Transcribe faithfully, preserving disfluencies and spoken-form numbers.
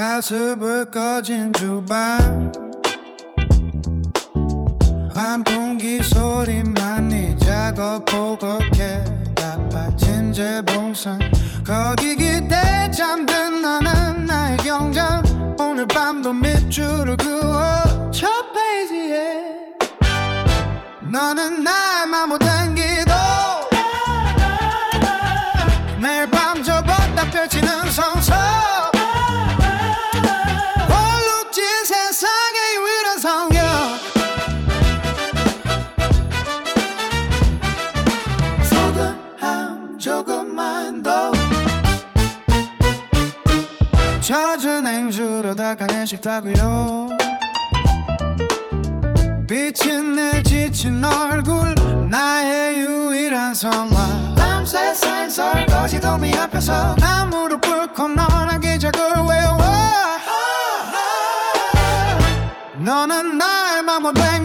가습을 꺼진 주방 환풍기 소리만 네 작업 보고해 바빠진 재봉선 거기 기대 잠든 나는 나의 경장 오늘 밤도 밑줄을 그어 첫 페이지에 너는 날 맘 못 당기도 매일 밤 저보다 펼치는 성서 홀룩진 세상의 유일한 성경 소금함 조금만 더 젖은 행주로 닦아낸 식탁 위로 비친 내 지친 얼굴 나의 유일한 선물 밤새 쌓인 설거지 도미 앞에서 나 무릎 꿇고 너랑 기적을 외워 너는 날 맘 못 댕